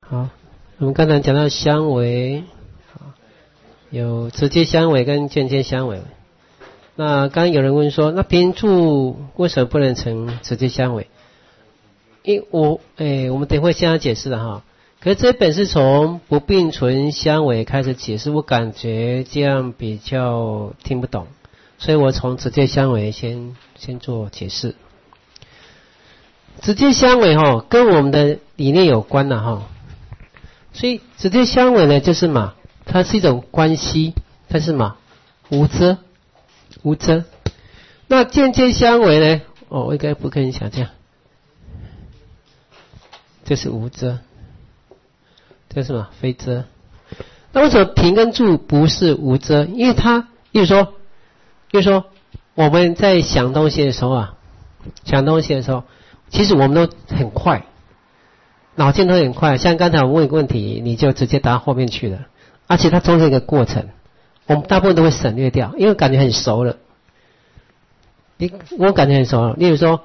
好，我们刚才讲到相违，有直接相违跟间接相违。那刚刚有人问说，那平住为什么不能成直接相违？因我们等会先要解释的哈。可是这本是从不并存相违开始解释，我感觉这样比较听不懂，所以我从直接相违先做解释。直接相违跟我们的理念有关的哈。所以直接相违呢，就是嘛，它是一种关系，它是嘛无遮。那间接相违呢？我应该不跟你讲这样，这是无遮，这是什么非遮？那为什么平跟住不是无遮？因为它，比如说我们在想东西的时候其实我们都很快。脑筋都很快，像刚才我问一个问题，你就直接答后面去了，而且它中间一个过程，我们大部分都会省略掉，因为感觉很熟了。我感觉很熟了，例如说，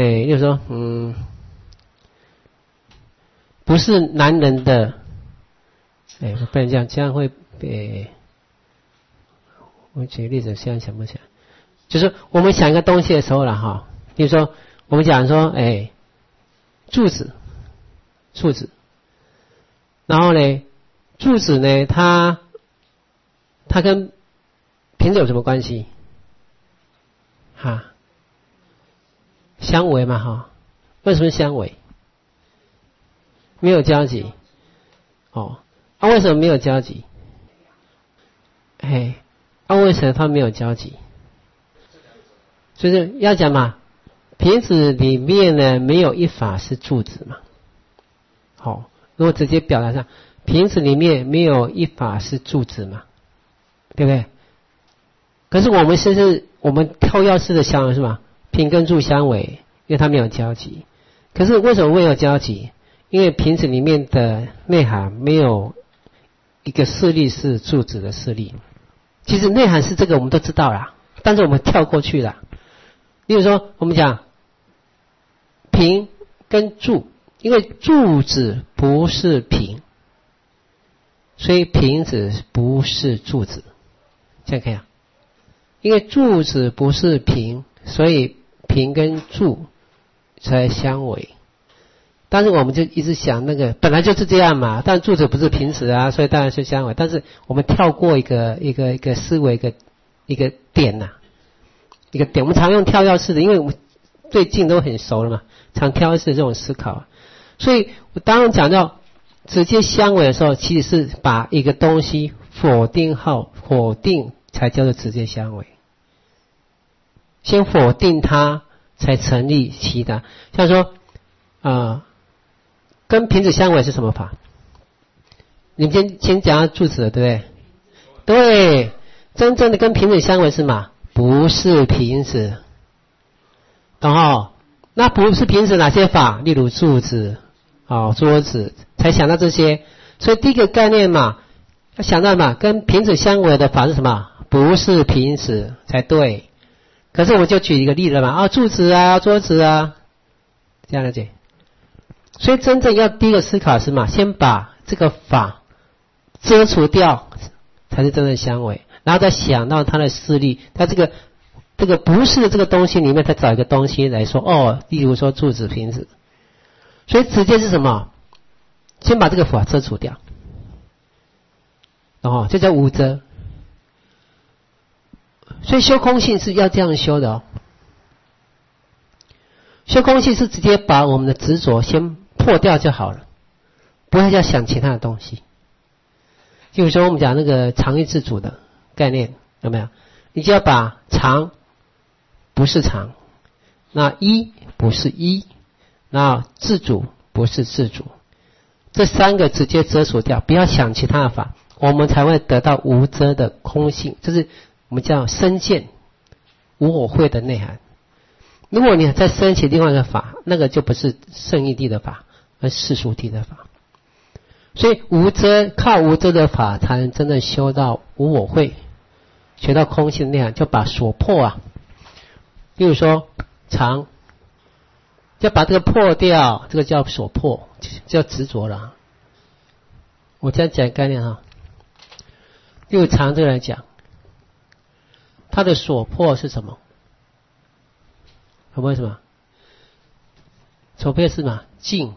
不是男人的，我不能这样会我举个例子，现在想不起来，就是我们想一个东西的时候了哈，例如说我们讲说，柱子，然后呢，柱子呢，它跟瓶子有什么关系？相违嘛哈？为什么相违？没有交集。为什么没有交集？为什么它没有交集？就是要讲嘛，瓶子里面呢没有一法是柱子嘛。如果直接表达上，瓶子里面没有一法是柱子嘛，对不对？可是我们跳跃式的相违是吧？瓶跟柱相违，因为它没有交集。可是为什么没有交集？因为瓶子里面的内涵没有一个势力是柱子的势力。其实内涵是这个我们都知道啦，但是我们跳过去了。例如说我们讲瓶跟柱，因为柱子不是瓶，所以瓶子不是柱子，这样看啊。因为柱子不是瓶，所以瓶跟柱才相违。但是我们就一直想那个本来就是这样嘛，但柱子不是瓶子啊，所以当然是相违。但是我们跳过一个思维一个点呐，一个点。我们常用跳跃式的，因为我们最近都很熟了嘛，常跳跃式的这种思考。所以我当然讲到直接相违的时候，其实是把一个东西否定才叫做直接相违。先否定它才成立其他。像说跟瓶子相违是什么法？你们先讲到柱子了，对不对？对，真正的跟瓶子相违是嘛？不是瓶子，懂哦？那不是瓶子哪些法？例如柱子、桌子，才想到这些。所以第一个概念嘛，要想到嘛，跟瓶子相违的法是什么？不是瓶子才对。可是我就举一个例子嘛，柱子啊，桌子啊，这样了解。所以真正要第一个思考是嘛，先把这个法遮除掉，才是真正相违，然后再想到它的势力，它这个不是这个东西里面，再找一个东西来说，例如说柱子、瓶子。所以直接是什么？先把这个法遮除掉，这叫无遮。所以修空性是要这样修的哦。修空性是直接把我们的执着先破掉就好了，不会再想其他的东西。就比如说我们讲那个常意自主的概念，有没有？你就要把常不是常，那一不是一，那自主不是自主，这三个直接遮除掉，不要想其他的法，我们才会得到无遮的空性，这是我们叫身见无我会的内涵。如果你再升起另外一个法，那个就不是圣义谛的法，而是世俗谛的法。所以无遮，靠无遮的法才能真正修到无我会，学到空性的内涵，就把所破例如说常，要把这个破掉，这个叫所破，叫执着了。 我这样讲概念哈，就常这个来讲，它的所破是什么？所破是什么？所破是什么？境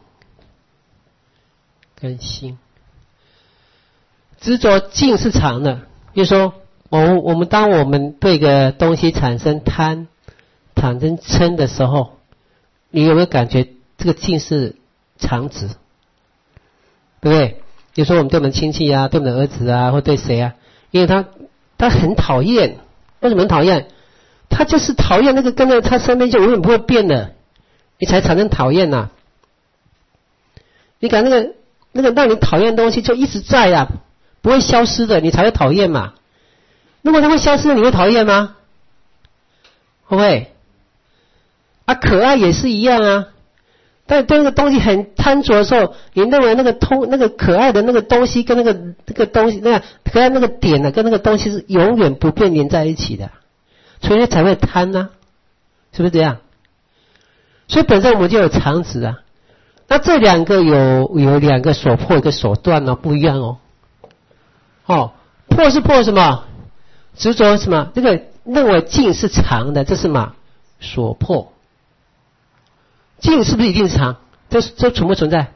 跟心。执着境是常的，就是说，我们当我们对一个东西产生贪、产生嗔的时候，你有没有感觉这个境是常执？对不对？比如说我们对我们亲戚啊，对我们的儿子啊，或对谁啊，因为他很讨厌，为什么很讨厌？他就是讨厌那个跟在他身边就永远不会变的，你才产生讨厌呐。你感那个让你讨厌的东西就一直在啊，不会消失的，你才会讨厌嘛。如果它会消失，你会讨厌吗？会不会？啊，可爱也是一样啊。但对那个东西很贪着的时候，你认为那个可爱的那个东西跟那个东西，那个可爱那个点呢，跟那个东西是永远不变连在一起的，所以才会贪呢，是不是这样？所以本身我们就有常执啊。那这两个有两个所破一个所断呢，不一样哦。破是破什么？执着什么？这个认为境是常的，这是什么？所破。境是不是一定是常？这存不存在？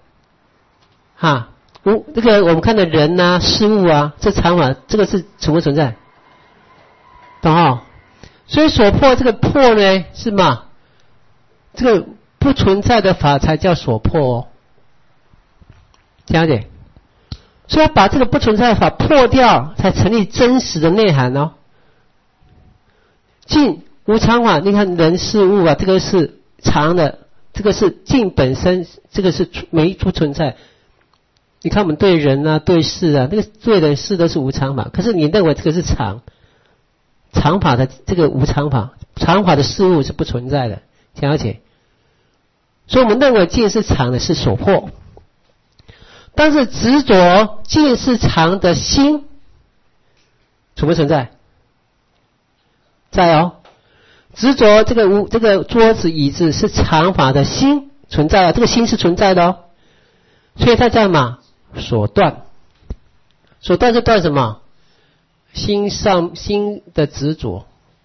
这个我们看的人啊、事物啊，这常法，这个是存不存在？懂哈？所以所破这个破呢，是什么？这个不存在的法才叫所破哦。了解？所以要把这个不存在的法破掉，才成立真实的内涵哦。境无常法，你看人事物啊，这个是常的。这个是境本身，这个是不存在。你看我们对人啊、对事啊，那个对人事都是无常法，可是你认为这个是常法的这个无常法，常法的事物是不存在的，了解？所以我们认为境是常的，是所破。但是执着境是常的心存不存在？在哦。执着这个桌子椅子是常法的心存在啊，这个心是存在的哦，所以它叫什么？所断。所断是断什么？心的执着。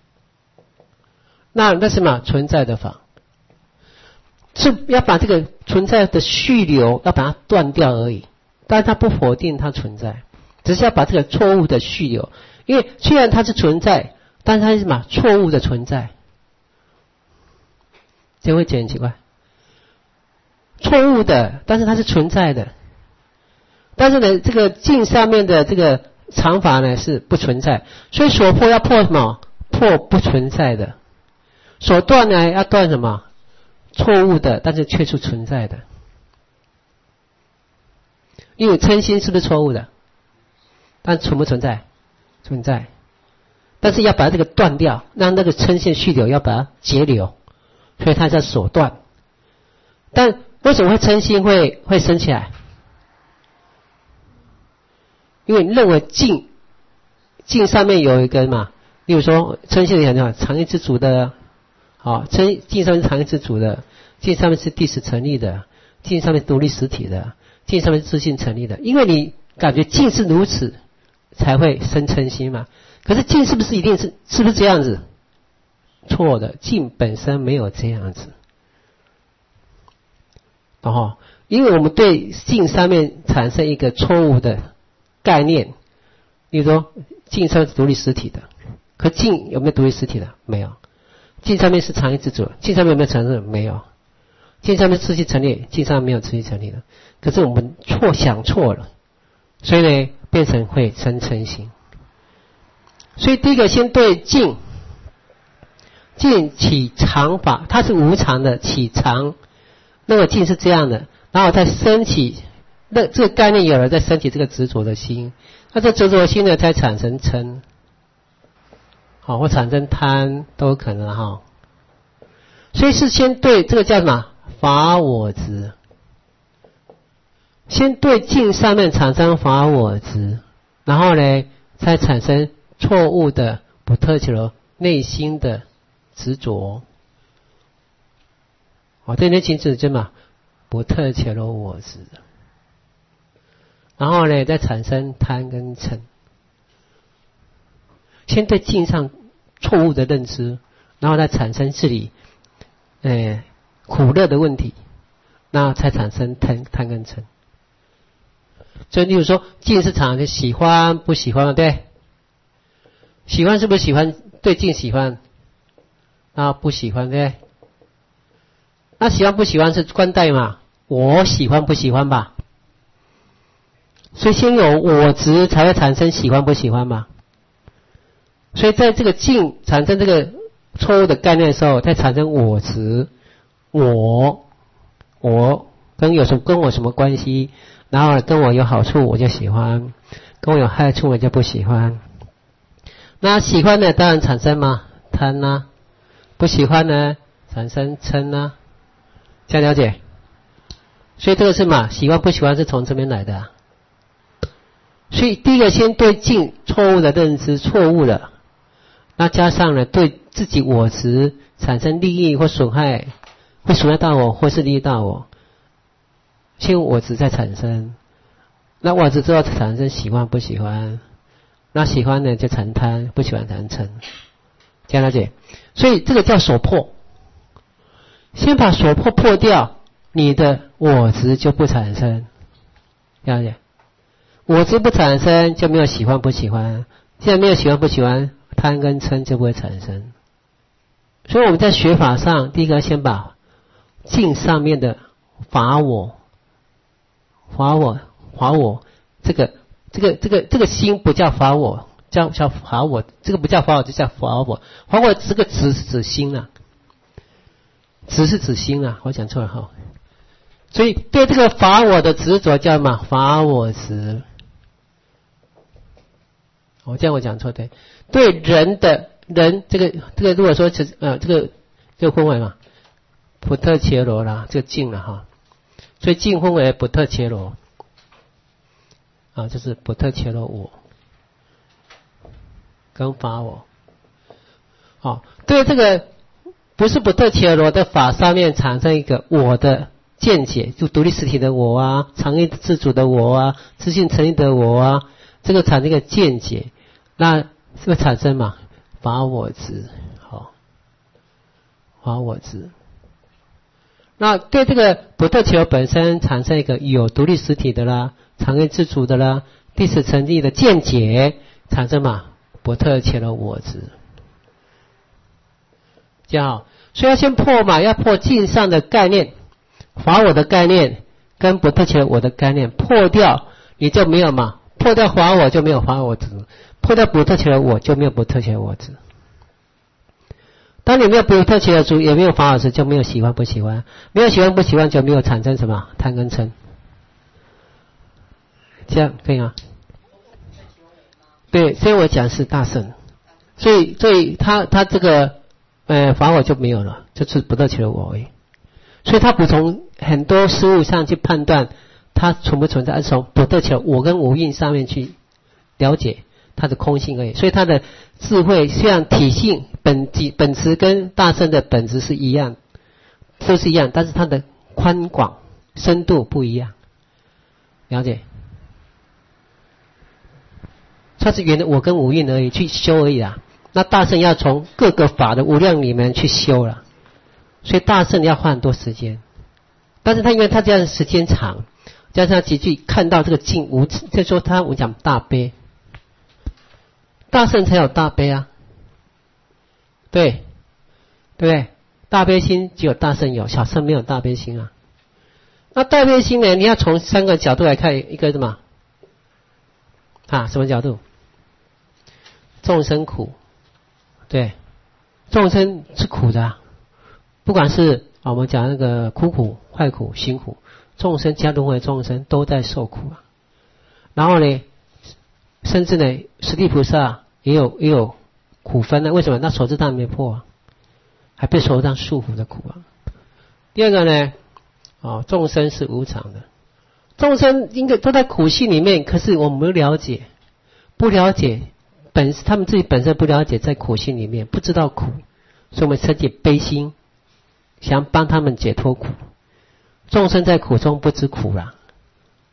那什么？存在的法，是要把这个存在的续流要把它断掉而已，但是它不否定它存在，只是要把这个错误的续流，因为虽然它是存在，但是它是什么？错误的存在。这会觉得很奇怪，错误的，但是它是存在的。但是呢，这个境上面的这个常法呢是不存在，所以所破要破什么？破不存在的。所断呢要断什么？错误的，但是却是存在的。因为嗔心是不是错误的？但存不存在？存在。但是要把这个断掉，让那个嗔心续流要把它截流。所以它叫所断。但为什么会嗔心会升起来？因为你认为境上面有一个嘛，例如说嗔心里很常一之主的，境上面是常一之主的，境上面是第十成立的，境上面是独立实体的，境上面是自性成立的。因为你感觉境是如此，才会生嗔心嘛。可是境是不是一定是不是这样子？错的，境本身没有这样子。因为我们对境上面产生一个错误的概念，比如说境上是独立实体的，可境有没有独立实体的？没有。境上面是常一之主，境上面有没有成立？没有。境上面自性成立，境上面没有自性成立的。可是我们想错了，所以呢变成会生嗔心。所以第一个先对境起常法，它是无常的起常，那个境是这样的，然后再升起，那这个概念有了，再升起这个执着的心，那这执着的心呢，才产生嗔，或产生贪都有可能哈。所以是先对这个叫什么？法我执，先对境上面产生法我执，然后呢，才产生错误的不特起了内心的执着。对内心执着嘛，不特切罗我执。 然后呢再产生贪跟嗔。先对境上错误的认知，然后再产生这里苦乐的问题，然后才产生贪跟嗔。所以例如说境是常常喜欢不喜欢，对，喜欢是不是喜欢？对境喜欢，然后不喜欢，对。那喜欢不喜欢是观待嘛？我喜欢不喜欢吧？所以先有我执才会产生喜欢不喜欢嘛。所以在这个境产生这个错误的概念的时候，再产生我执，我跟我什么关系？然后跟我有好处我就喜欢，跟我有害处我就不喜欢。那喜欢的当然产生嘛贪啊，不喜欢呢产生嗔啊，这样了解？所以这个是嘛，喜欢不喜欢是从这边来的啊。所以第一个先对境错误的认知错误了，那加上呢对自己我执产生利益或损害，会损害到我或是利益到我，先我执再产生，那我执之后产生喜欢不喜欢，那喜欢呢就产生贪，不喜欢产生嗔，这样了解？所以这个叫所破，先把所破破掉，你的我执就不产生，了解？我执不产生就没有喜欢不喜欢，既然没有喜欢不喜欢，贪跟嗔就不会产生。所以我们在学法上，第一个先把境上面的法我这个心不叫法我，叫法我，这个不叫法我，就叫法我。法我这个执是指心啊，执是指心啊，我讲错了哈。所以对这个法我的执着叫什么？法我执。这样我讲错对。对人这个如果说这个分为嘛，普特伽罗啦，这个境了哈。所以境分为普特伽罗啊，就是普特伽罗我跟法我。对这个不是普特伽罗的法上面产生一个我的见解，就独立实体的我啊，常意自主的我啊，自性成立的我啊，这个产生一个见解，那会产生嘛法我执，法我执。那对这个不特伽罗本身产生一个有独立实体的啦，常意自主的啦，第四成立的见解，产生嘛不特伽罗我执，这样好。所以要先破嘛，要破境上的概念，法我的概念跟不特伽罗我的概念破掉，你就没有嘛，破掉法我就没有法我执，破掉不特伽罗我就没有不特伽罗我执。当你没有不特伽罗也没有法我执，就没有喜欢不喜欢，没有喜欢不喜欢就没有产生什么贪跟嗔，这样可以吗？对，所以我讲是大圣，所以他这个法我就没有了，就是不特伽罗我而已。所以他不从很多事物上去判断它存不存在，而是从不特伽罗我跟无蕴上面去了解它的空性而已。所以他的智慧虽然体性本质跟大圣的本质是一样，都是一样，但是它的宽广深度不一样，了解？它是原来我跟无蕴而已，去修而已啦。那大圣要从各个法的无量里面去修了，所以大圣要花很多时间。但是他因为他这样时间长，加上他急剧看到这个境无，就说他我讲大悲，大圣才有大悲啊，对不对？大悲心只有大圣有，小圣没有大悲心啊。那大悲心呢，你要从三个角度来看，一个什么什么角度？众生苦，对，众生是苦的不管是我们讲那个苦、坏苦、辛苦，众生加轮回众生都在受苦然后呢，甚至呢，十地菩萨也有苦分为什么？那手指当没破还被手指当束缚的苦第二个呢，众生是无常的，众生应该都在苦性里面，可是我们不了解他们自己本身不了解在苦性里面，不知道苦，所以我们升起悲心，想帮他们解脱苦。众生在苦中不知苦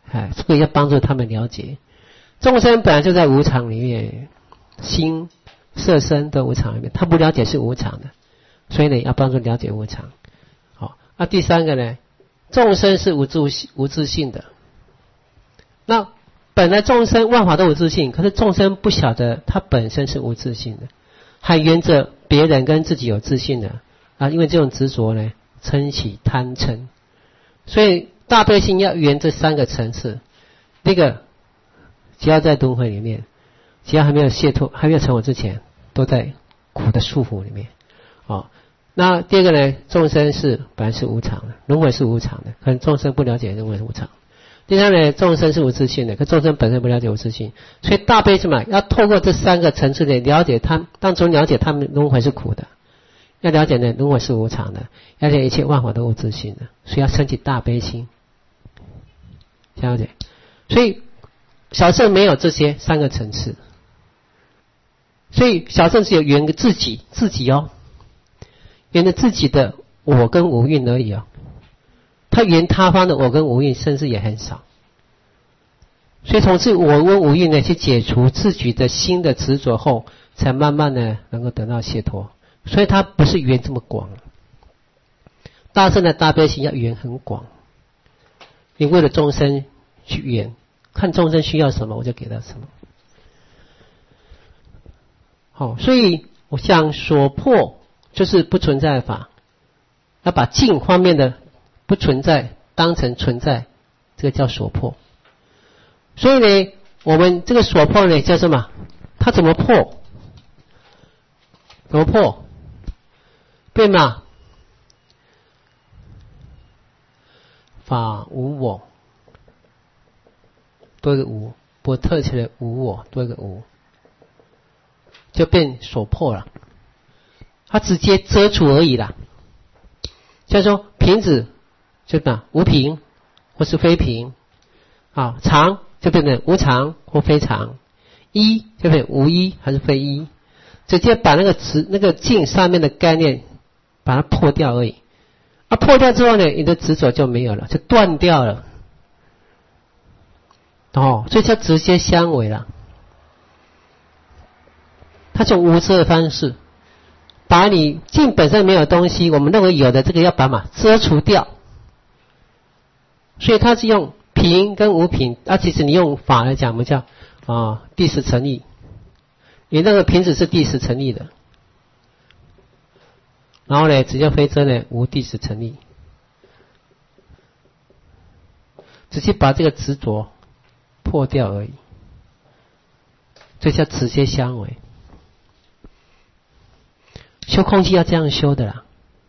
这个要帮助他们了解，众生本来就在无常里面，心、色、身的无常里面，他不了解是无常的，所以呢，要帮助了解无常。好，第三个呢，众生是无自性的。那本来众生万法都无自性，可是众生不晓得他本身是无自性的，还缘着别人跟自己有自性的因为这种执着呢，嗔起贪嗔，所以大悲心要缘这三个层次。第一个，只要在轮回里面，只要还没有解脱、还没有成我之前，都在苦的束缚里面。那第二个呢，众生本来是无常的，轮回是无常的，可能众生不了解轮回是无常。第三呢，众生是无自性的，可众生本身不了解无自性，所以大悲心要透过这三个层次的了解当中了解他们轮回是苦的，要了解呢轮回是无常的，要了解一切万法都无自性的，所以要升起大悲心，了解。所以小乘没有这些三个层次，所以小乘只有缘自己缘着自己的我跟无蕴而已他缘他方的我跟无蕴甚至也很少，所以从这我跟无蕴呢去解除自己的心的执着后，才慢慢的能够得到解脱。所以他不是缘这么广，大乘的大悲心要缘很广，你为了众生去缘，看众生需要什么我就给他什么。所以我想所破就是不存在法，要把境方面的不存在当成存在，这个叫所破。所以呢，我们这个所破呢叫什么？它怎么破？怎么破？对吗？法无我，多一个无，不特起来无我，多一个无，就变所破了。它直接遮除而已啦。像说瓶子就无瓶或是非瓶，常就变成无常或非常，一就变成无一还是非一，直接把那个境上面的概念把它破掉而已。破掉之后呢，你的执着就没有了，就断掉了。所以叫直接相违了。它从无遮的方式，把你境本身没有东西，我们认为有的这个要把遮除掉。所以它是用平跟无平，其实你用法来讲，我们叫第十成立。你那个瓶子是第十成立的，然后呢，只要非遮呢无第十成立，直接把这个执着破掉而已，这叫直接相违。修空寂要这样修的啦，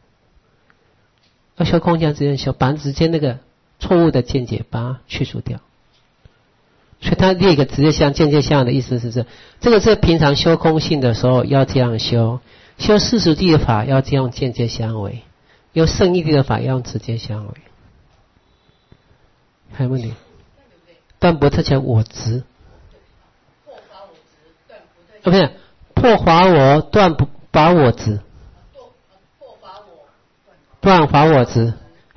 要修空寂要这样修，把直接那个错误的见解把它去除掉。所以他列一个直接相间接相的意思是这个是平常修空性的时候要这样修，修世俗谛的法要这样间接相违，修圣义谛的法要用直接相违。还有问题？断不特起我执，不是破法我断不把我执，断法我执，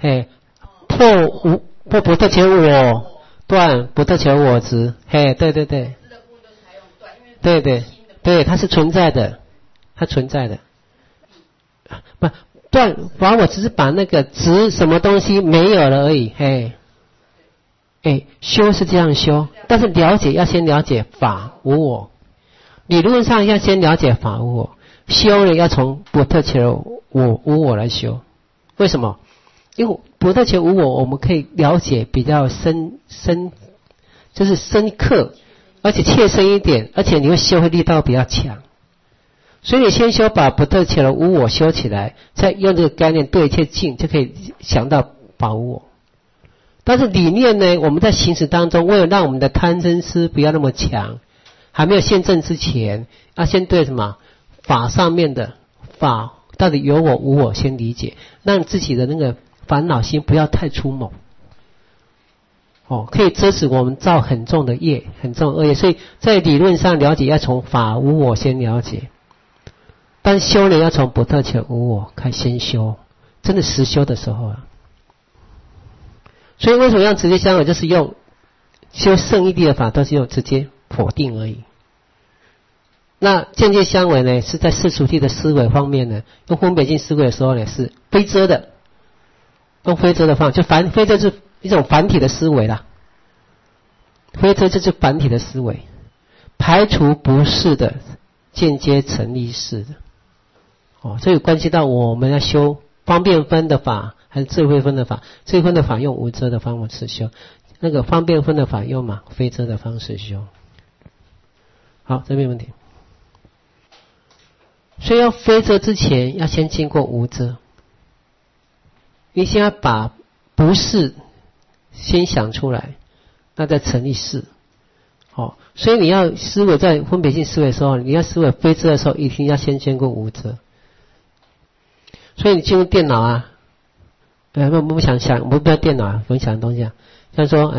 破不特起我。断不特起我执，对，对，它是存在的，它存在的。不断法我只是把那个执什么东西没有了而已，修是这样修，但是了解要先了解法无我，理论上要先了解法无我，修呢要从不特起我无我来修。为什么？因为不特起无我，我们可以了解比较深，就是深刻，而且切身一点，而且你会修会力道比较强。所以你先修把不特起的无我修起来，再用这个概念对一切境，就可以想到法无我。但是理念呢，我们在行驶当中，为了让我们的贪嗔痴不要那么强，还没有现证之前，要先对什么法上面的法到底有我无我先理解，让自己的那个烦恼心不要太出猛，可以遮止我们造很重的业，很重的恶业。所以在理论上了解要从法无我先了解，但修呢要从不特起无我开始先修，真的实修的时候所以为什么要直接相违，就是用修圣义谛的法都是用直接否定而已。那间接相违呢，是在世俗谛的思维方面呢，用分别性思维的时候呢，是非遮的，用非遮的方法，就非遮是一种繁体的思维啦。非遮就是繁体的思维，排除不是的，间接成立是的。这有关系到我们要修方便分的法还是智慧分的法。智慧分的法用无遮的方式修，那个方便分的法用非遮的方式修。好，这边问题。所以要非遮之前，要先经过无遮。你先要把不是先想出来，那再成立是。所以你要思维在分别性思维的时候，你要思维非遮的时候，一定要先经过无遮。所以你进入电脑啊，我不想，我不要电脑分享的东西啊，像说，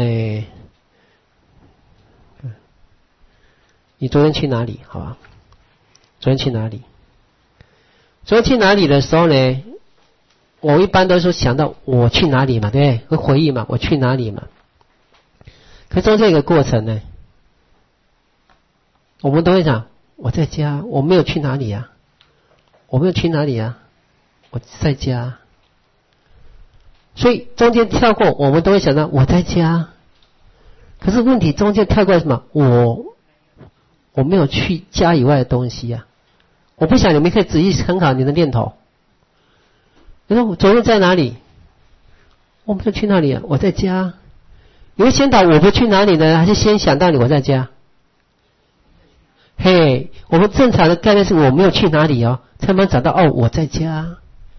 你昨天去哪里？好吧，昨天去哪里？昨天去哪里的时候呢？我一般都是想到我去哪里嘛，对不对？会回忆嘛，我去哪里嘛。可中间有个过程呢，我们都会想，我在家，我没有去哪里呀，我没有去哪里呀，我在家。所以中间跳过，我们都会想到我在家。可是问题中间跳过什么？我没有去家以外的东西呀。我不想你们可以仔细思考你的念头。你说我昨天在哪里？我没有去哪里啊，我在家。你会先导我不去哪里呢，还是先想到你我在家？嘿，我们正常的概念是我没有去哪里才能找到我在家，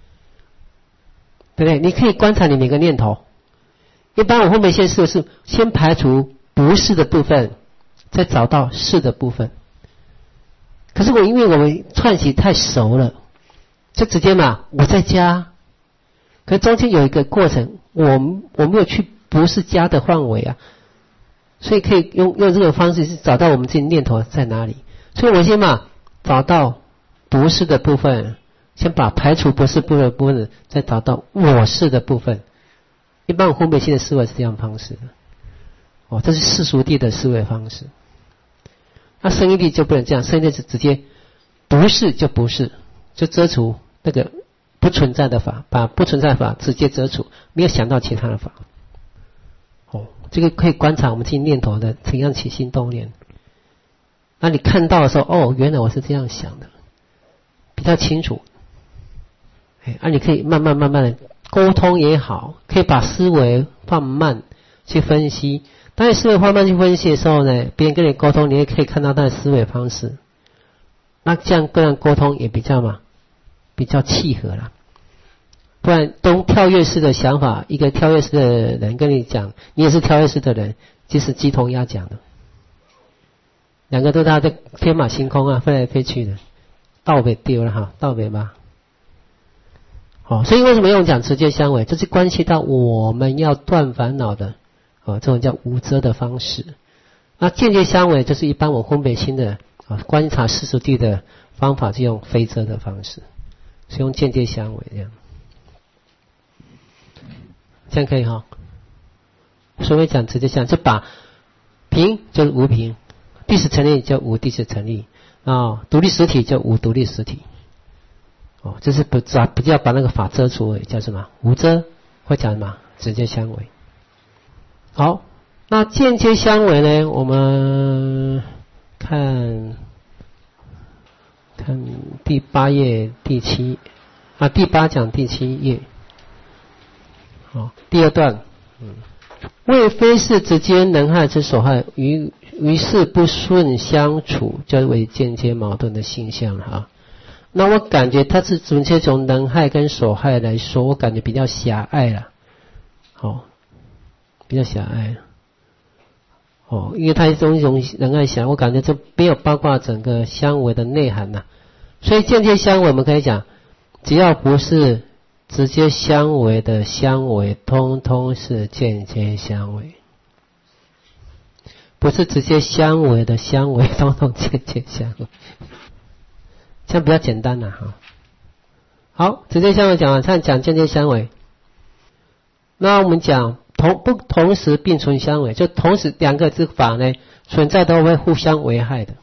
对不对？你可以观察你每个念头。一般我后面先是先排除不是的部分，再找到是的部分。可是因为我们串习太熟了，就直接我在家。可是中间有一个过程，我没有去不是家的范围啊，所以可以用这个方式是找到我们自己念头在哪里。所以我先找到不是的部分，先把排除不是部分，再找到我是的部分。一般我分别性的思维是这样方式的。这是世俗谛的思维方式。那圣义谛就不能这样，圣义谛是直接不是就不是，就遮除那个不存在的法，把不存在的法直接遮除，没有想到其他的法。这个可以观察我们自己念头的怎样起心动念。那你看到的时候，原来我是这样想的，比较清楚。你可以慢慢的沟通也好，可以把思维放慢去分析。当你思维放慢去分析的时候呢，别人跟你沟通，你也可以看到他的思维方式。那这样跟人沟通也比较契合啦。不然都跳跃式的想法，一个跳跃式的人跟你讲，你也是跳跃式的人，即是鸡同鸭讲的。两个都在天马行空飞来飞去的，道北丢了道北吧。所以为什么用讲直接相违？这是关系到我们要断烦恼的这种叫无遮的方式。那间接相违就是一般我分别心的观察世俗谛的方法，是用非遮的方式，是用间接相违这样。这样可以所谓讲直接相，就把平就是无平，谛实成立就无谛实成立独立实体就无独立实体。这是不要把那个法遮除，叫什么无遮，会讲什么直接相违。好，那间接相违呢，我们看第8页第7第8讲第7页。第二段，为非是直接能害之所害，于是不顺相处，就为间接矛盾的现象那我感觉它是纯粹从能害跟所害来说，我感觉比较狭隘了，比较狭隘因为它是一种能害狭隘，我感觉这没有包括整个相违的内涵所以间接相违我们可以讲，只要不是直接相违的相违，通通是间接相违；不是直接相违的相违，通通间接相违。这样比较简单好，直接相违讲完，再讲间接相违。那我们讲不同时并存相违，就同时两个之法呢存在都会互相危害的。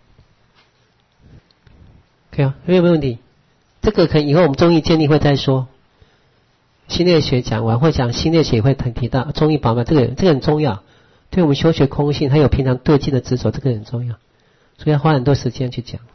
可以啊，有没有问题？这个可以以后我们中医建立会再说。心类学讲完会讲心类学会提到中医把脉，这个很重要，对我们修学空性还有平常对境的执着，这个很重要，所以要花很多时间去讲。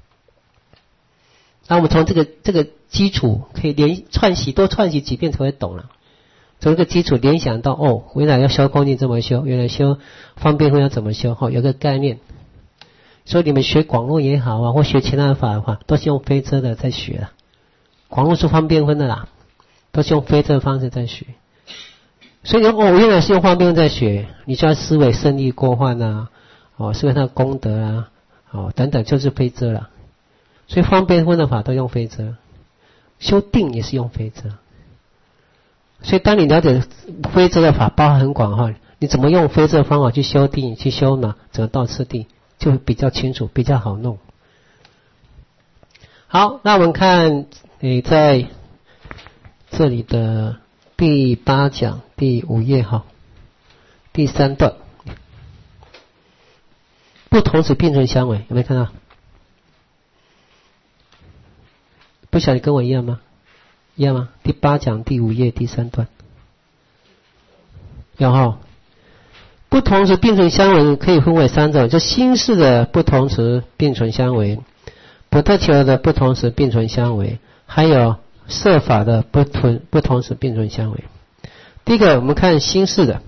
那我们从这个基础可以多串习几遍才会懂了。从这个基础联想到哦，原来要修空性这么修，原来修方便会要怎么修，有个概念。所以你们学广论也好啊，或学其他的法的话，都是用非遮的在学了。广论是方便分的啦，都是用非遮的方式在学。所以原来是用方便分在学，你就要思维胜利过患啊，思维它的功德啊，等等，就是非遮了。所以方便分的法都用非遮，修定也是用非遮。所以当你了解非遮的法包含很广的话，你怎么用非遮的方法去修定，去修整个道次第，就会比较清楚，比较好弄。好，那我们看在这里的第8讲第5页第3段，不同时并存相违，有没有看到？不晓得跟我一样吗？一样吗？第8讲第5页第3段，有不同时并存相违可以分为3种，就心识的不同时并存相违，不特求的不同时并存相违，还有色法的不同时并存相违。第一个我们看心识的，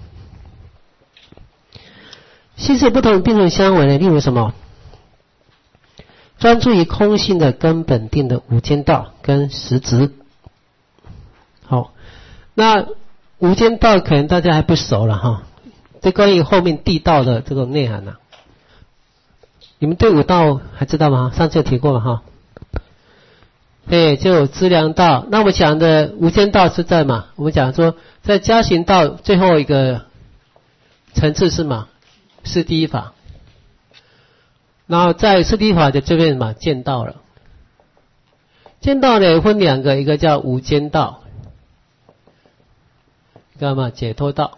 心识不同时并存相违呢，例如什么？专注于空性的根本定的无间道跟实执。好，那无间道可能大家还不熟了这关于后面地道的这个内涵你们对五道还知道吗？上次有提过了对，就有资粮道。那我们讲的无间道是在我们讲说在加行道最后一个层次是是第一法，然后在是第一法的这边见道了。见道呢分2个，一个叫无间道，一个解脱道。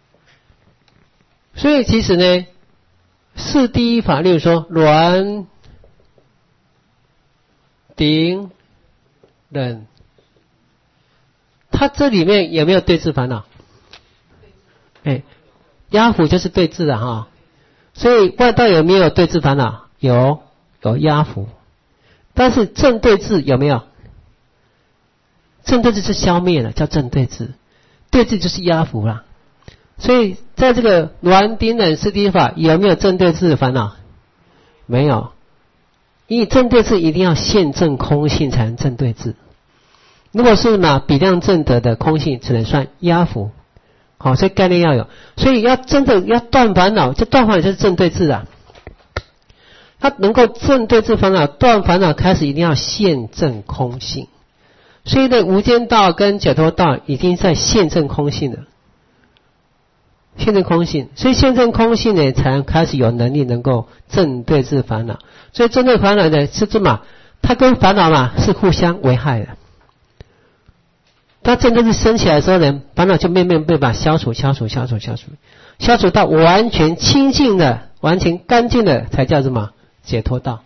所以其实呢是第一法，例如说鸾顶忍，它这里面有没有对治烦恼？压伏就是对治的所以外道有没有对治烦恼？有压伏，但是正对治有没有？正对治是消灭了，叫正对治，对治就是压伏啦。所以在这个鸾顶忍是第一法有没有正对治的烦恼？没有，因为正对治一定要现证空性才能正对治。如果是比量正德的空性，只能算压伏。所以概念要有，所以要真的要断烦恼，就断烦恼就是正对治他能够正对治烦恼，断烦恼开始一定要现证空性。所以呢，无间道跟解脱道已经在现证空性了。现证空性，所以现证空性呢，才能开始有能力能够正对治烦恼。所以正对烦恼呢，是它跟烦恼是互相危害的。当正对治升起来的时候呢，烦恼就慢慢被消除到完全清净的、完全干净的，才叫什么解脱道。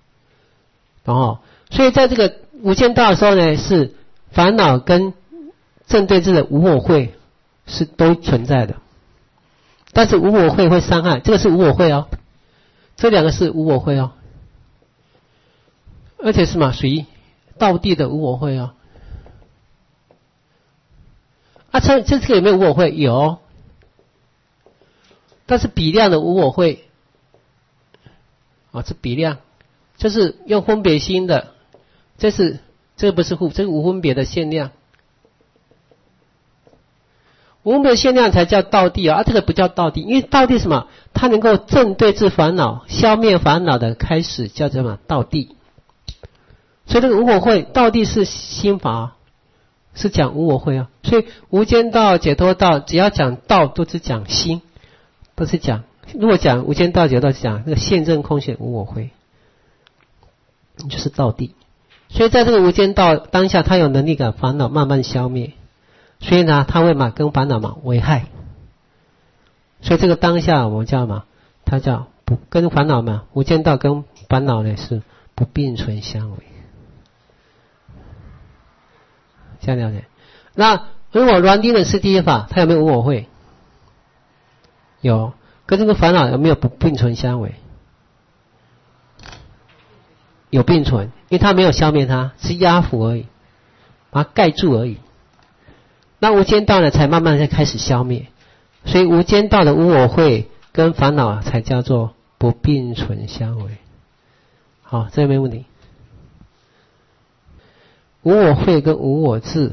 所以在这个无间道的时候呢，是烦恼跟正对治的无我慧是都存在的。但是无我慧会伤害，这个是无我慧这2个是无我慧而且是属于道地的无我慧这个有没有无我慧？有，但是比量的无我慧这比量就是用分别心的，这个不是这个无分别的限量。无分别限量才叫道地这个不叫道地，因为道地什么？它能够正对治烦恼、消灭烦恼的开始叫什么？道地。所以这个无我慧道地是心法是讲无我慧所以无间道、解脱道只要讲道都是讲心，都是讲。如果讲无间道、解脱道是讲那个现证空性无我慧，就是道地。所以在这个无间道当下，他有能力把烦恼慢慢消灭。 所以呢，它会跟烦恼为害。所以这个当下我们叫它叫不跟烦恼无间道跟烦恼呢是不并存相违。这样了解？那如果煖顶的是第一法，它有没有无我慧？有。跟这个烦恼有没有不并存相违？有并存，因为它没有消灭它，是压伏而已，把它盖住而已。那无间道呢，才慢慢才开始消灭。所以无间道的无我慧跟烦恼才叫做不并存相违。好，这个没问题。无我慧跟无我智，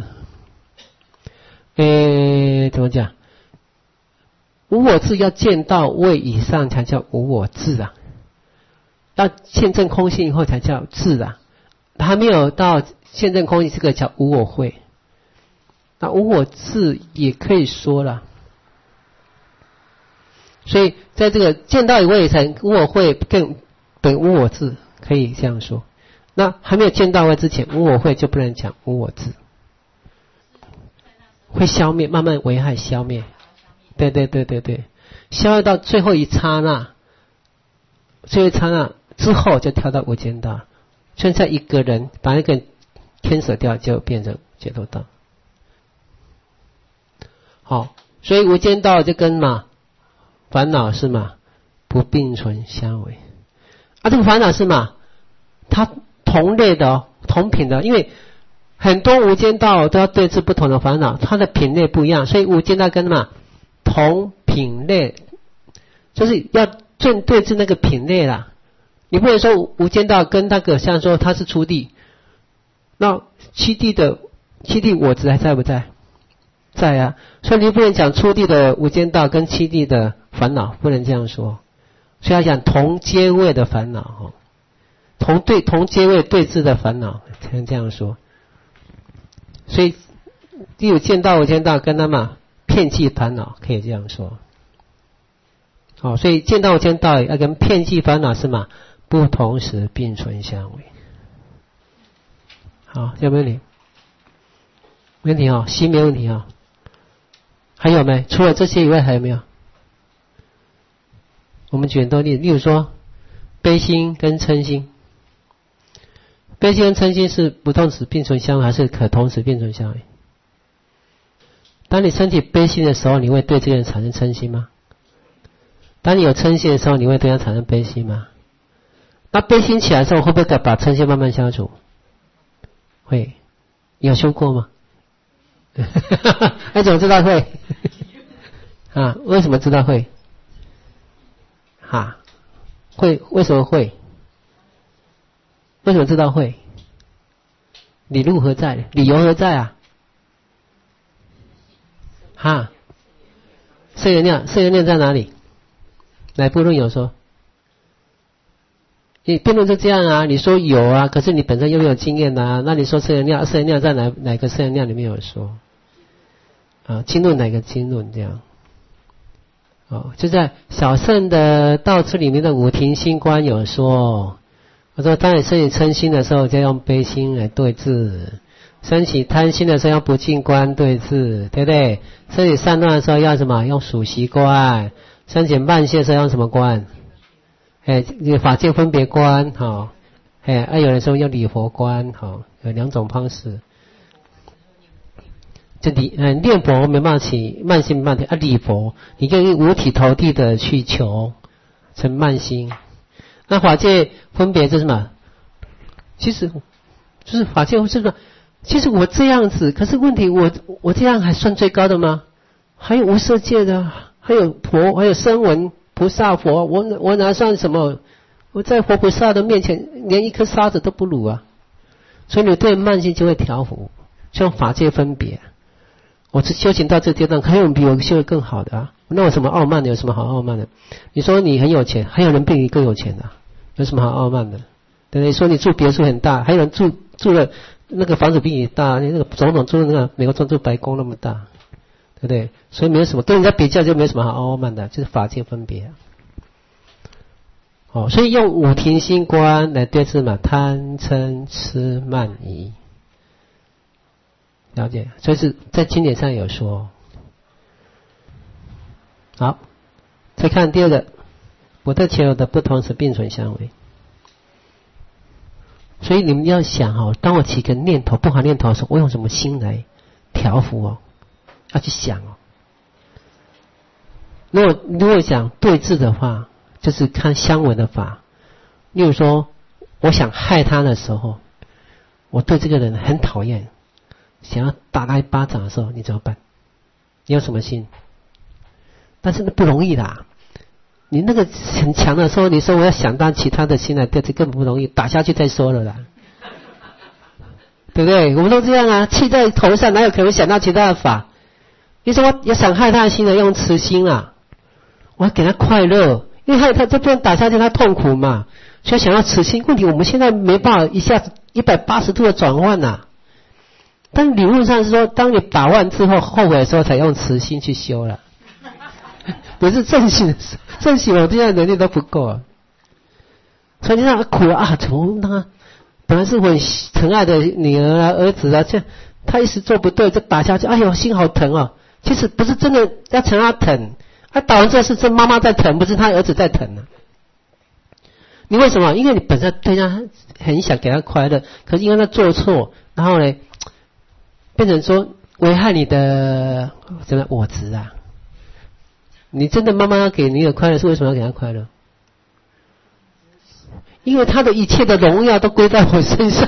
怎么讲？无我智要见到位以上才叫无我智啊，要现证空性以后才叫智啊，还没有到现证空性，这个叫无我慧。那无我智也可以说了，所以在这个见到一位才无我慧更本无我智，可以这样说。那还没有见到位之前，无我慧就不能讲无我智，会消灭，慢慢危害消灭。对，消灭到最后一刹那，之后就跳到无间道。现在一个人把那个牵扯掉，就变成解脱道。好，所以无间道就跟烦恼是不并存相违。这个烦恼是它同类的同品的，因为很多无间道都要对治不同的烦恼，它的品类不一样，所以无间道跟同品类，就是要正对治那个品类啦。你不能说无间道跟那个像说它是初地，那七地我执还在不在？在啊，所以你不能讲初地的无间道跟七地的烦恼，不能这样说。所以要讲同阶位的烦恼，同阶位对治的烦恼，才能这样说。所以第有见道无间道跟遍计烦恼，可以这样说。好，所以见道无间道要跟遍计烦恼是不同时并存相违。好，有没有问题？没问题哦，心没问题哦。还有没？除了这些以外还有没有？我们举很多例子，例如说悲心跟嗔心。悲心跟嗔心是不同时并存相违，还是可同时并存相违？当你身体悲心的时候，你会对这个人产生嗔心吗？当你有嗔心的时候，你会对他产生悲心吗？那悲心起来的时候，会不会把嗔心慢慢消除？会。你有修过吗？那怎么知道会？为什么知道会？会为什么会？为什么知道会？理路何在？理由何在啊？色缘念在哪里？哪部论有说？你辩论是这样啊，你说有啊，可是你本身又没有经验啊，那你说色缘念在哪个色缘念里面有说？经论哪个经论这样？就在小乘的道次里面的五停心观有说，我说当你升起嗔心的时候，就用悲心来对治。升起贪心的时候用不净观对治，对不对？升起散乱的时候要什么？用属习观。升起慢性的时候用什么观？法界分别观，有人说用理佛观，有两种方式。这念佛没办法起慢心慢体理佛，你就五体投地的去求成慢心。那法界分别是什么？其实就是法界是什么？其实我这样子，可是问题我这样还算最高的吗？还有无色界的，还有佛，还有声闻菩萨佛，我哪算什么？我在佛菩萨的面前连一颗沙子都不如啊！所以你对慢性就会调伏，像法界分别。我是修行到这阶段，还有人比我修得更好的啊！那有什么傲慢的？有什么好傲慢的？你说你很有钱，还有人比你更有钱的，有什么好傲慢的？对不对？说你住别墅很大，还有人住了那个房子比你大，你那个总统住那个美国总统住白宫那么大，对不对？所以没有什么跟人家比较，就没有什么好傲慢的，就是法界分别。所以用五停心观来对治贪嗔痴慢疑。 了解，所以是在经典上有说。好，再看第二个，不得且有的不同时并存相违。所以你们要想哦，当我起个念头不好念头的时候，我用什么心来调伏哦？要去想哦。如果讲对治的话，就是看相违的法。例如说，我想害他的时候，我对这个人很讨厌，想要打他一巴掌的时候，你怎么办？你有什么心？但是那不容易啦。你那个很强的时候，你说我要想到其他的心来对，这根本不容易，打下去再说了啦。对不对？我们都这样啊，气在头上，哪有可能想到其他的法？你说我要想害他的心的，用慈心啊，我要给他快乐，因为害他这不然打下去他痛苦嘛，所以想要慈心。问题我们现在没办法一下子180度的转换呐。但理论上是说，当你打完之后后悔的时候，才用慈心去修了。可是正行我这样的能力都不够啊，所以你让他苦啊，怎么让他本来是我很疼爱的女儿啊、儿子啊，这样他一时做不对，就打下去，哎呦，心好疼哦。其实不是真的要疼他疼，他打完之后是真妈妈在疼，不是他儿子在疼啊。你为什么？因为你本身对他很想给他快乐，可是因为他做错，然后呢，变成说危害你的什么我执啊。你真的妈妈要给你的快乐，是为什么要给他快乐？因为他的一切的荣耀都归在我身上，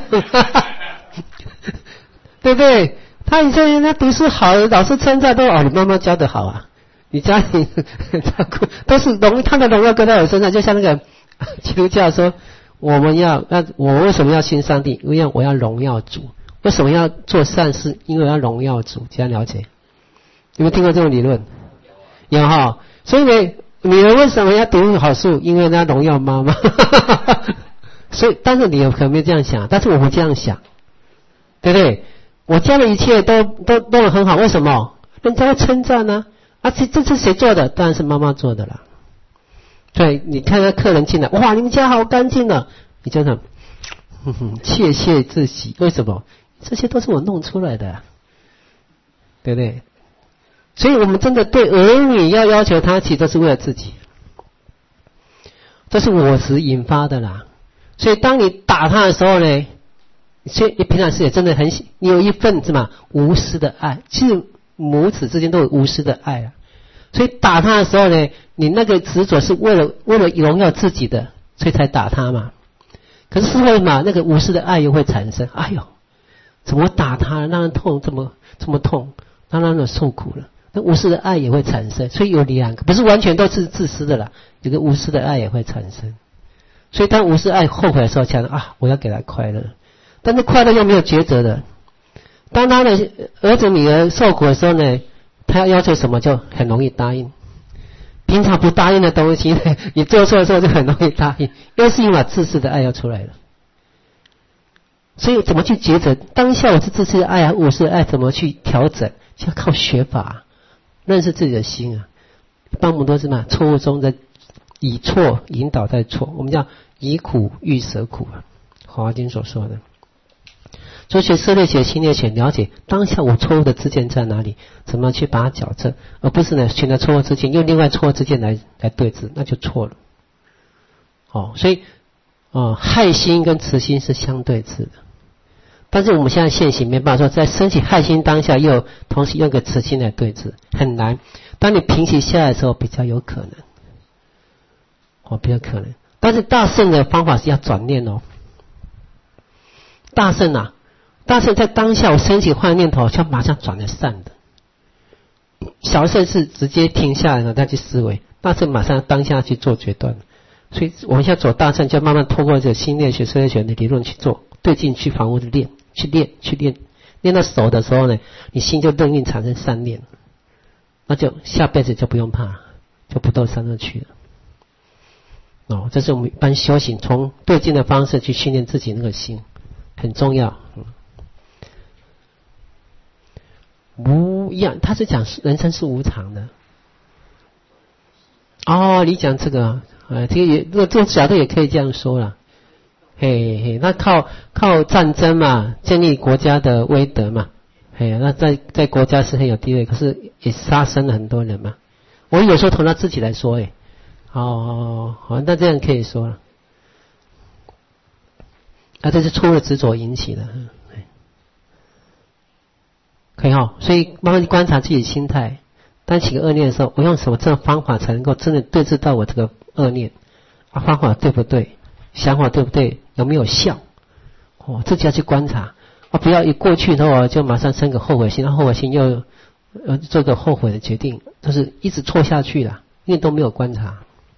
对不对？他以前他读书好，老师称赞都你妈妈教得好啊，你家里都是他的荣耀归在我身上，就像那个基督教说，我为什么要信上帝？因为我要荣耀主。为什么要做善事？因为我要荣耀主。这样了解？有没有听过这种理论？有哈，所以呢，女人为什么要读好书？因为她荣耀妈妈。所以，但是你有可能没有这样想，但是我们这样想，对不对？我家的一切都很好，为什么？人家要称赞呢？这是谁做的？当然是妈妈做的啦。对，你看那客人进来，哇，你们家好干净啊！你就想，窃窃自喜，为什么？这些都是我弄出来的，对不对？所以我们真的对儿女要求他，其实都是为了自己，这是我执引发的啦。所以当你打他的时候呢，所以你平常时也真的你有一份什么无私的爱，其实母子之间都有无私的爱啊。所以打他的时候呢，你那个执着是为了荣耀自己的，所以才打他嘛。可是事后嘛，那个无私的爱又会产生，哎呦，怎么打他让人痛这么痛，让人受苦了。那无私的爱也会产生，所以有两个，不是完全都是自私的啦，有个无私的爱也会产生。所以当无私爱后悔的时候，想我要给他快乐，但是快乐又没有抉择的。当他的儿子女儿受苦的时候呢，他要求什么就很容易答应。平常不答应的东西呢，你做错的时候就很容易答应，又是因为自私的爱要出来了。所以怎么去抉择？当下我是自私的爱无私的爱，怎么去调整？就要靠学法。认识自己的心啊，一般我们都是嘛，错误中的以错引导在错，我们叫以苦喻舍苦啊，《华经》所说的。所以学色类学、心类学，了解当下我错误的知见在哪里，怎么去把它矫正，而不是呢选择错误知见，用另外错误知见来对治，那就错了。所以害心跟慈心是相对治的。但是我们现在现行没办法说，在升起害心当下，又同时用个慈心来对治，很难。当你平息下来的时候，比较有可能，比较可能。但是大圣的方法是要转念哦。大圣在当下我升起坏念头，就马上转了善的。小圣是直接停下来了再去思维，大圣马上当下去做决断。所以我们现在走大圣，就慢慢透过这个心类学、社会学的理论去做，对境去反复的练。去练到手的时候呢，你心就任运产生善念，那就下辈子就不用怕，就不到三恶趣了。这是我们一般修行从对境的方式去训练自己那个心，很重要。无一样，他是讲人生是无常的。你讲这个，这个角度也可以这样说啦。那靠战争嘛，建立国家的威德嘛， 哎呀，那在国家是很有地位，可是也杀生了很多人嘛。我有时候从他自己来说，好，那这样可以说了。这是错误的执着引起的，可以哈。所以慢慢去观察自己的心态，当起个恶念的时候，我用什么这种方法才能够真的对治到我这个恶念？方法对不对？想法对不对？有没有效？自己要去观察。不要一过去然后就马上生个后悔心，后悔心又做个后悔的决定，就是一直错下去了，因为都没有观察。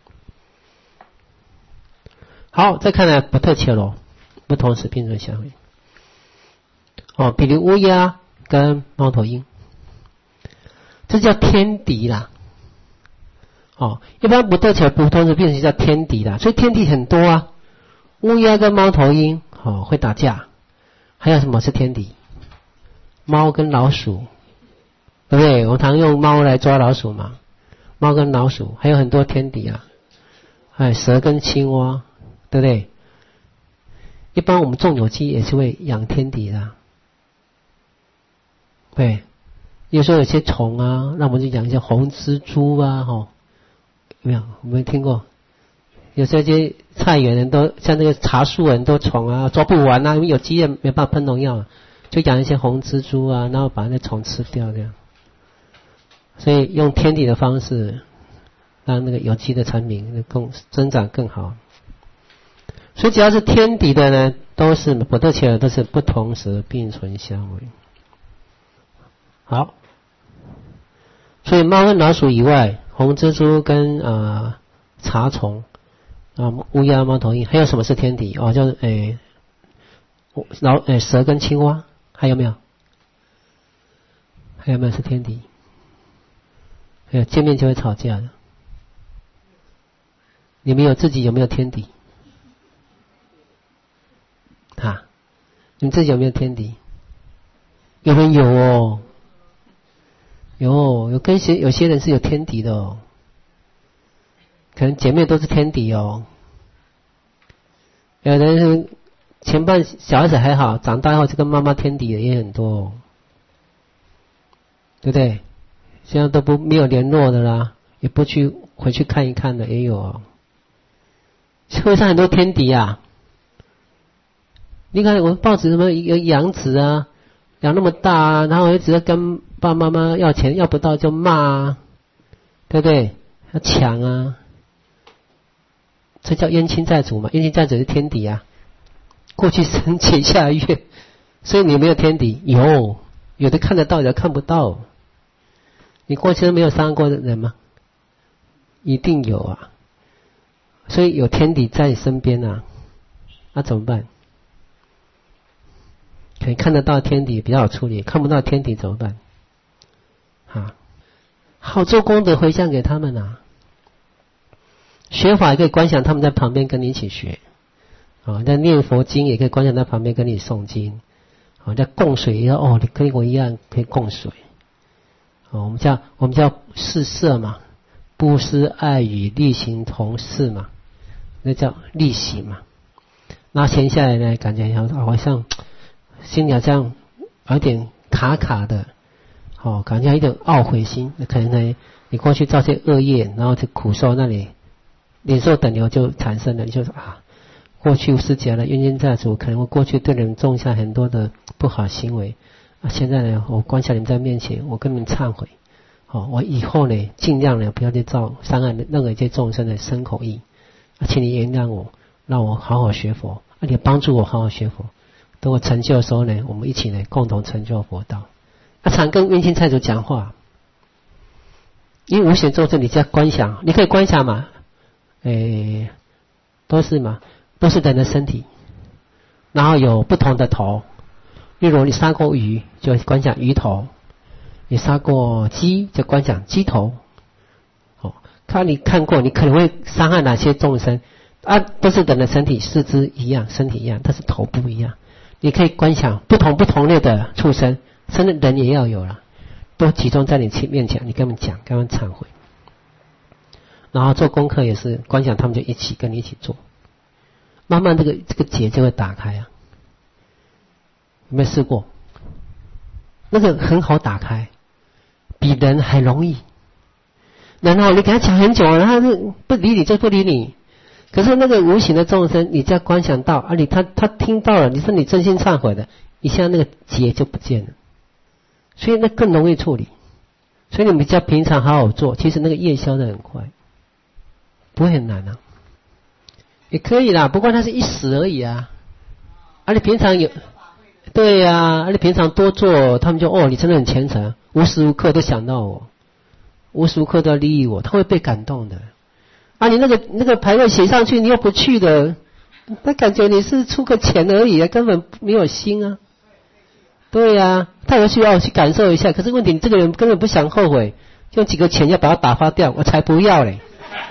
好，再看来不特切罗，不同时并存相违。比如乌鸦跟猫头鹰，这叫天敌啦。一般不特切不同时并存叫天敌啦，所以天敌很多啊。乌鸦跟猫头鹰会打架。还有什么是天敌？猫跟老鼠，对不对？我们常用猫来抓老鼠嘛。猫跟老鼠还有很多天敌啊。蛇跟青蛙，对不对？一般我们种有机也是会养天敌的。对，有时候有些虫啊，那我们就养一些红蜘蛛啊，有没有？我们听过？有些菜园人都像那个茶树人都虫啊抓不完啊，因为有机人没办法喷农药，就养一些红蜘蛛啊，然后把那虫吃掉这样。所以用天敌的方式，让那个有机的产品更增长更好。所以只要是天敌的呢，都是不特切的，都是不同时并存相违。好，所以猫跟老鼠以外，红蜘蛛跟茶虫。乌鸦、猫头鹰，还有什么是天敌？叫蛇跟青蛙，还有没有？还有没有是天敌？还有见面就会吵架的。你们自己有没有天敌？你们自己有没有天敌？有没有？有跟有些人是有天敌的哦。可能姐妹都是天敌哦。有的人是前半小孩子还好，长大后就跟妈妈天敌的也很多哦，对不对？现在都没有联络的啦，也不回去看一看的也有哦。社会上很多天敌啊。你看我们报纸什么有养子啊，养那么大啊，然后一直跟爸爸妈妈要钱，要不到就骂啊，对不对？要抢啊。这叫冤亲债主嘛，冤亲债主是天敌啊。过去生前下月，所以你有没有天敌？有的看得到，有的看不到。你过去都没有伤过的人吗？一定有啊。所以有天敌在你身边啊，那怎么办？可以看得到天敌比较好处理，看不到天敌怎么办？好做功德回向给他们啊。学法也可以观想他们在旁边跟你一起学，在念佛经也可以观想在旁边跟你诵经，在供水也要你跟我一样可以供水，我们叫四摄嘛，布施、爱语、力行、同事嘛，那叫力行嘛。那闲下来呢，感觉好像心里好像有点卡卡的，感觉有点懊悔心，可能呢你过去造些恶业，然后就苦受那里。领受等流就产生了，你就说过去是假的冤亲债主，可能我过去对你们种下很多的不好行为，现在呢，我观想你们在面前，我跟你们忏悔，我以后呢，尽量呢不要再造伤害任何一些众生的身口意，请你原谅我，让我好好学佛，你帮助我好好学佛，等我成就的时候呢，我们一起呢共同成就佛道。常跟冤亲债主讲话，因为无形众生你在观想，你可以观想嘛。都是人的身体，然后有不同的头。例如你杀过鱼，就观想鱼头；你杀过鸡，就观想鸡头。你看过，你可能会伤害哪些众生都是人的身体，四肢一样，身体一样，但是头不一样。你可以观想不同类的畜生，甚至人也要有了，都集中在你面前，你跟他们讲，跟他们忏悔。然后做功课也是观想，他们就一起跟你一起做，慢慢这个结就会打开啊。有没有试过？ 那个很好打开，比人还容易。然后你给他讲很久，然后就不理你就不理你。可是那个无形的众生，你只要观想到啊，他听到了，你说你真心忏悔的，一下那个结就不见了，所以那更容易处理。所以你们只要平常好好做，其实那个业消得很快，不会很难啊，也可以啦。不过它是一时而已啊。而且平常有，对呀，而且平常多做，他们就哦，你真的很虔诚，无时无刻都想到我，无时无刻都要利益我，他会被感动的。啊，你那个牌位写上去，你又不去的，他感觉你是出个钱而已啊，根本没有心啊。对呀，他有需要去感受一下，可是问题你这个人根本不想后悔，用几个钱要把它打发掉，我才不要嘞。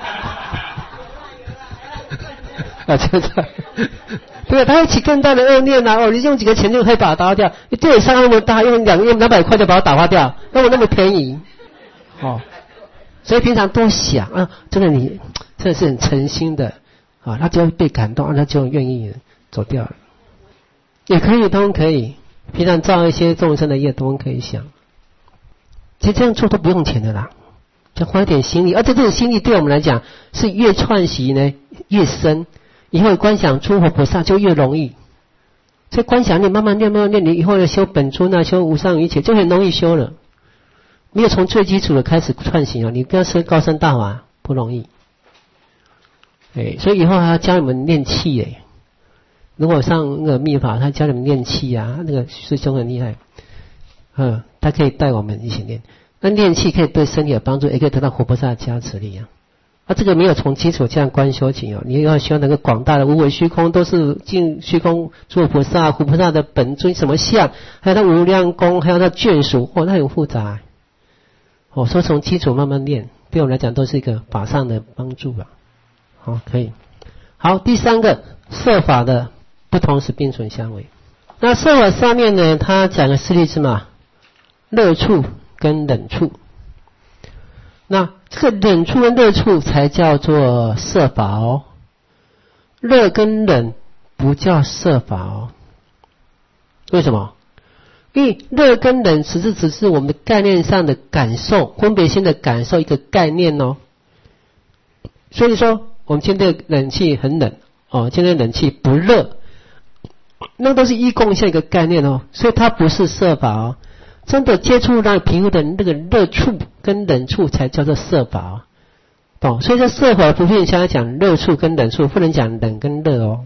啊，真的，对，他会起更大的恶念啊！哦，你用几个钱就可以把它打发掉，你对你伤害那么大，用200块就把它打发掉，那我那么便宜，哦。所以平常多想啊，真的你真的是很诚心的啊，他就会被感动，他就愿意走掉了。也可以，都可以。平常造一些众生的业都可以想。其实这样做都不用钱的啦，就花一点心力，而且这种心力对我们来讲是越串习呢越深，以后观想诸佛菩萨就越容易。所以观想你慢慢练，你以后要修本尊啊，修无上瑜伽就很容易修了。没有从最基础的开始串行啊，你不要说高深大法不容易。所以以后还要教你们练气如果上那个密法，他教你们练气啊，那个师兄很厉害，他可以带我们一起练。那练气可以对身体有帮助，也可以得到活菩萨的加持力啊。这个没有从基础这样观修行你要修那个广大的无为虚空，都是尽虚空诸菩萨、护菩萨的本尊什么像，还有他无量功，还有他眷属，那很复杂。说从基础慢慢练，对我们来讲都是一个法上的帮助吧。好，可以。好，第三个色法的不同时并存相违。那色法上面呢，他讲的四例子嘛，热处跟冷处。那这个冷处跟热处才叫做色法热跟冷不叫色法为什么？因为热跟冷只是我们的概念上的感受，分别心的感受一个概念所以说我们现在冷气很冷现在冷气不热，那都是依共性一个概念所以它不是色法真的接触到皮肤的那个热处跟冷处才叫做色法所以说色法不偏向讲热处跟冷处，不能讲冷跟热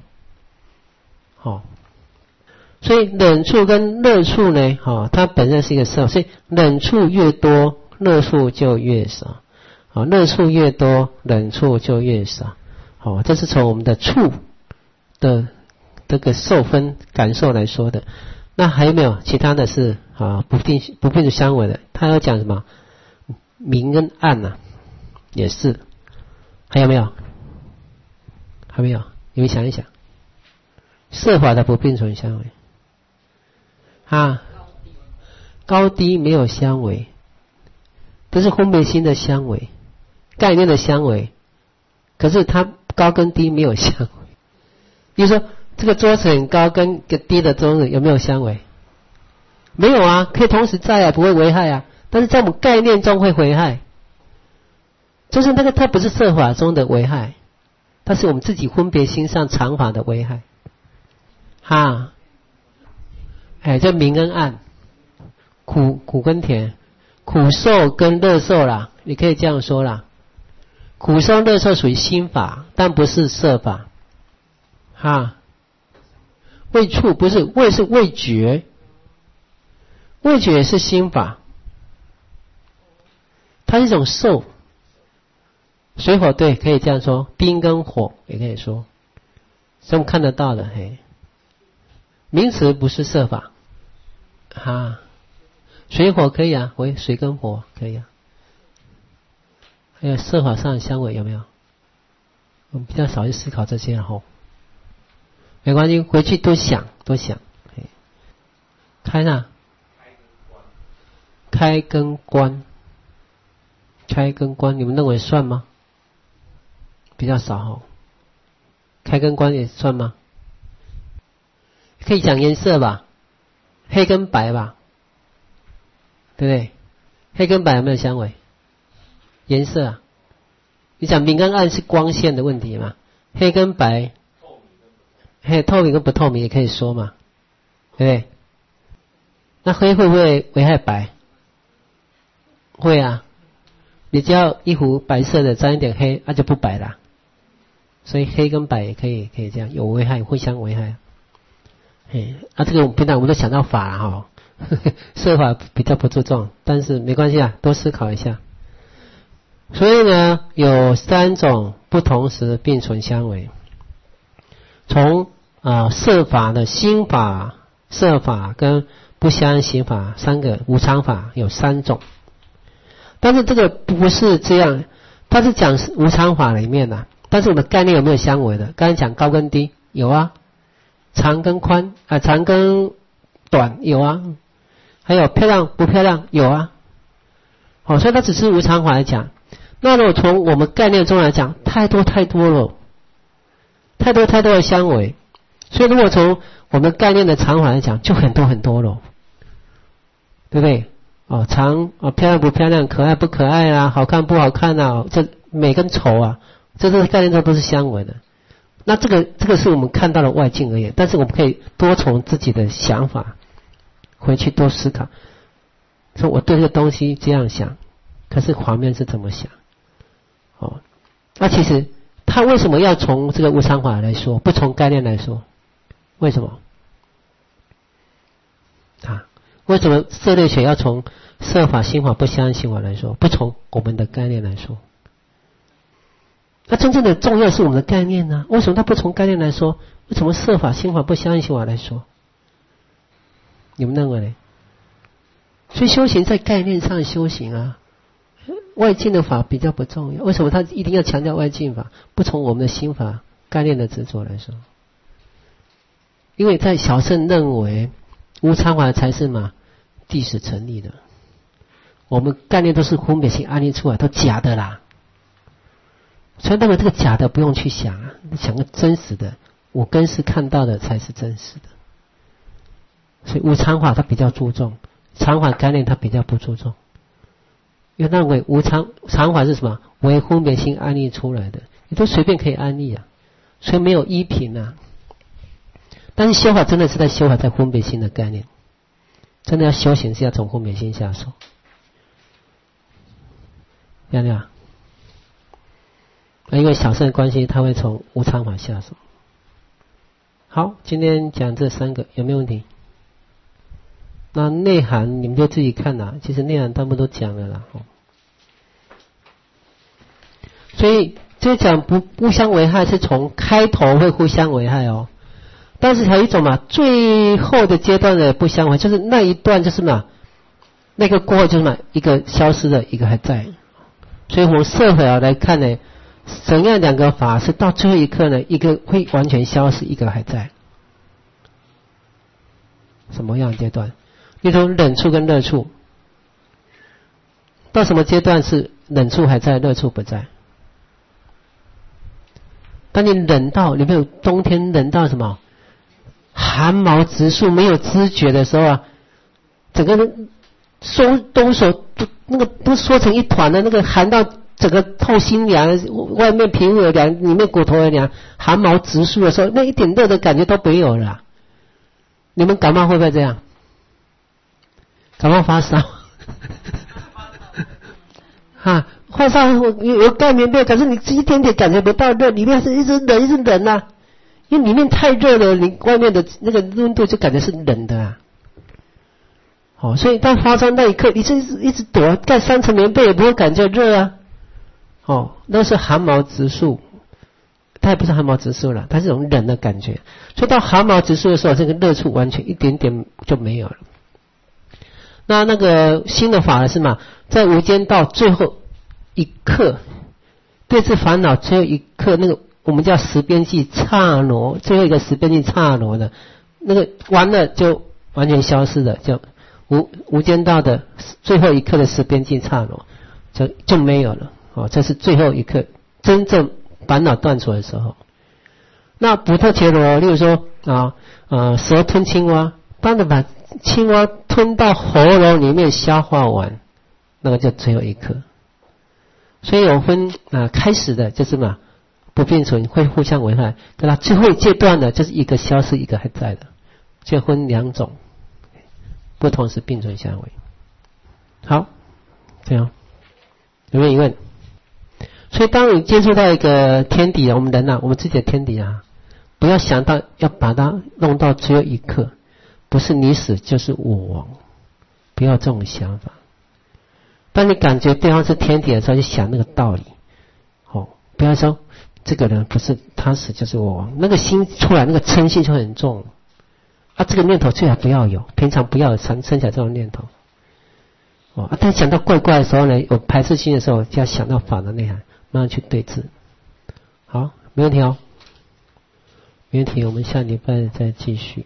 所以冷处跟热处呢它本身是一个色，所以冷处越多热处就越少热处越多冷处就越少这是从我们的处的这个受分感受来说的。那还有没有其他的是不并相违的？他要讲什么明跟暗也是。还有没有？还没有？你们想一想，色法的不并存相违高低没有相违，这是分别心的相违，概念的相违。可是它高跟低没有相违。比如说这个桌子很高跟个低的桌子有没有相违？没有可以同时在不会危害但是在我们概念中会危害。就是那个它不是色法中的危害，它是我们自己分别心上常法的危害这明跟暗，苦跟甜，苦受跟乐受啦，你可以这样说啦。苦受乐受属于心法，但不是色法味触不是，味是味觉，味觉也是心法，它是一种受。水火对，可以这样说，冰跟火也可以说，是我们看得到的名词不是色法水火可以水跟火可以还有色法上的相违有没有？我们比较少去思考这些没关系，回去多想开跟关，你们认为算吗？比较少开跟关也算吗？可以讲颜色吧，黑跟白吧， 对不对？黑跟白有没有相违？颜色啊，你讲明跟暗是光线的问题嘛？黑跟白，透明跟不透明也可以说嘛，对不对？那黑会不会危害白？会啊，你只要一壶白色的沾一点黑，那就不白了。所以黑跟白也可以这样，有危害，互相危害。这个平常我们都想到法哈，社法比较不注重，但是没关系啊，多思考一下。所以呢，有3种不同时并存相违。从色法的心法、色法跟不相行法3个无常法有3种，但是这个不是这样，它是讲无常法里面的，但是我们概念有没有相违的？刚才讲高跟低有啊，长跟宽长跟短有啊，还有漂亮不漂亮有啊。所以它只是无常法来讲。那如果从我们概念中来讲，太多了，太多的相违。所以如果从我们概念的常法来讲，就很多了，对不对？长漂亮不漂亮，可爱不可爱啊，好看不好看啊，这美跟丑啊，这个概念都是相违的。那这个是我们看到的外境而已，但是我们可以多从自己的想法回去多思考，说我对这个东西这样想，可是旁边是怎么想？那其实他为什么要从这个无常法来说，不从概念来说？为什么？为什么色类学要从色法、心法、不相应行法来说，不从我们的概念来说？那真正的重要是我们的概念呢？为什么他不从概念来说？为什么色法、心法、不相应行法来说？你们认为呢？所以修行在概念上修行啊，外境的法比较不重要。为什么他一定要强调外境法，不从我们的心法概念的执着来说？因为在小乘认为无常法才是地始成立的，我们概念都是分别性安立出来，都假的啦。所以认为这个假的不用去想啊，想个真实的，我根是看到的才是真实的。所以无常法它比较注重，常法概念它比较不注重。因为认为常法是什么？为分别心安立出来的，你都随便可以安立啊，所以没有依凭啊。但是修法真的是在修法在分别心的概念，真的要修行是要从分别心下手，亮亮。因为小乘的关系，他会从无常法下手。好，今天讲这3个有没有问题？那内涵你们就自己看啦，其实内涵他们都讲了啦。所以这讲不相危害是从开头会互相危害哦，但是还有一种最后的阶段的不相违，就是那一段就是那个过后就是一个消失了，一个还在。所以从色法来看呢，怎样2个法是到最后一刻呢，一个会完全消失，一个还在。什么样的阶段？例如冷处跟热处，到什么阶段是冷处还在，热处不在？当你冷到你没有冬天冷到什么寒毛直竖没有知觉的时候啊，整个人抖手那个都缩成一团的，那个寒到整个透心凉，外面皮肤也凉，里面骨头也凉，寒毛直竖的时候，那一点热的感觉都没有了。你们感冒会不会这样？感冒发烧发烧有盖棉被，可是你一点点感觉不到热，里面是一直冷啊，因为里面太热了，你外面的那个温度就感觉是冷的啊。所以当发烧那一刻，你一直躲盖3层棉被也不会感觉热啊。那是寒毛直竖，它也不是寒毛直竖了，它是一种冷的感觉。所以到寒毛直竖的时候，这个热处完全一点点就没有了。那个新的法是在无间道最后一刻，对治烦恼最后一刻，那个我们叫十边际刹那，最后一个十边际刹那的那个完了就完全消失了，就无间道的最后一刻的十边际刹那就没有了。这是最后一刻真正烦恼断除的时候。那补特伽罗，例如说蛇吞青蛙， 当你把青蛙吞到喉咙里面消化完，那个就最后一刻。所以我分开始的就是嘛不并存，会互相危害，对吧？最后阶段的就是一个消失，一个还在的，就分两种，不同时并存相违。好，这样有没有疑问？所以当你接触到一个天敌，我们人我们自己的天敌不要想到要把它弄到最后一刻，不是你死就是我亡，不要这种想法。当你感觉对方是天敌的时候，就想那个道理，不要说这个人不是他死就是我亡，那个心出来，那个嗔心就很重这个念头最好不要有，平常不要生起来这种念头但想到怪怪的时候呢，有排斥心的时候，就要想到法的内涵，慢慢去对治。好，没问题没问题，我们下礼拜再继续。